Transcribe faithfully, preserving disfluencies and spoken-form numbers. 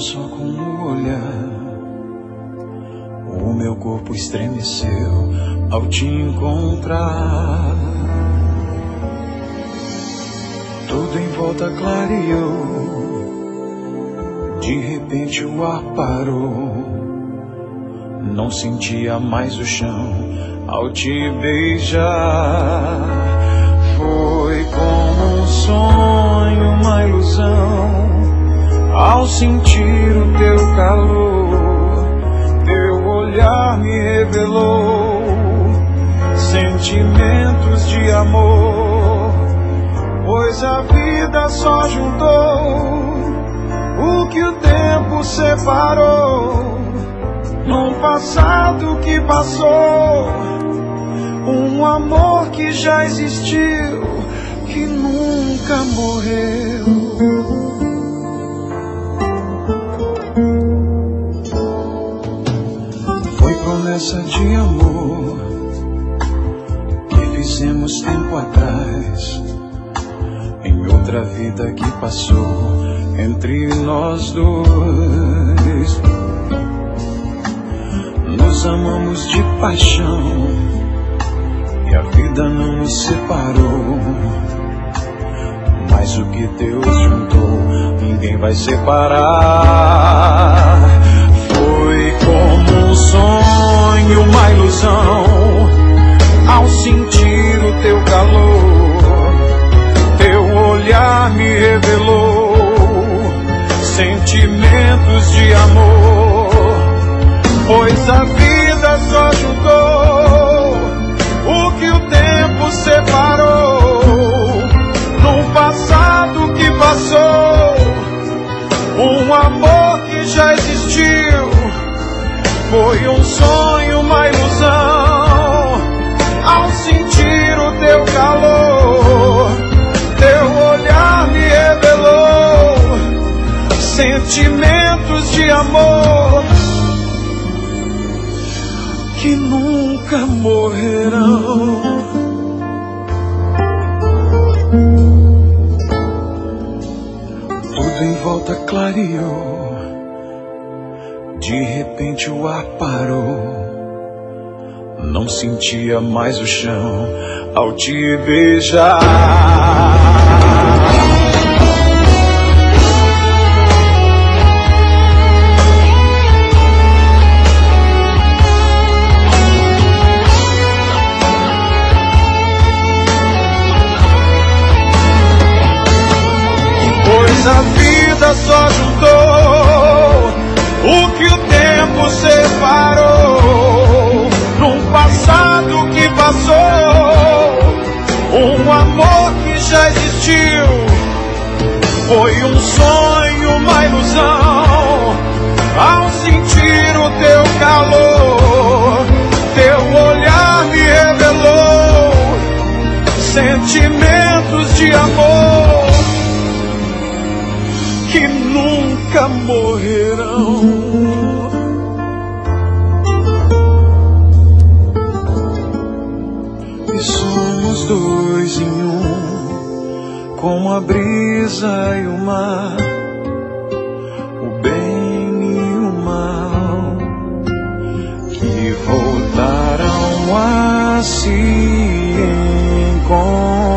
só com o olhar. O meu corpo estremeceu ao te encontrar. Tudo em volta clareou. De repente o ar parou. Não sentia mais o chão ao te beijar. Foi como um sonho, uma ilusão. Ao sentir o teu calor, teu olhar me revelou sentimentos de amor. Pois a vida só juntou o que o tempo separou. Num passado que passou, um amor que já existiu, que nunca morreu. Foi promessa de amor que fizemos tempo atrás, em outra vida que passou entre nós dois. Nos amamos de paixão e a vida não nos separou. Mas o que Deus juntou, ninguém vai separar. Foi como um sonho, uma ilusão. Ao sentir o teu calor, teu olhar me revelou sentimentos de amor. Pois a vida só juntou o que o tempo separou. Num passado que passou, um amor que já existiu. Foi um sonho, uma ilusão. Ao sentir o teu calor, teu olhar me revelou sentimentos de amor que nunca morrerão. Tudo em volta clareou. De repente o ar parou. Não sentia mais o chão ao te beijar. A vida só juntou o que o tempo separou. Num passado que passou, um amor que já existiu. Foi um sonho, uma ilusão. Ao sentir o teu calor, teu olhar me revelou sentimentos de amor que nunca morrerão. E somos dois em um, como a brisa e o mar, o bem e o mal, que voltaram a se encontrar.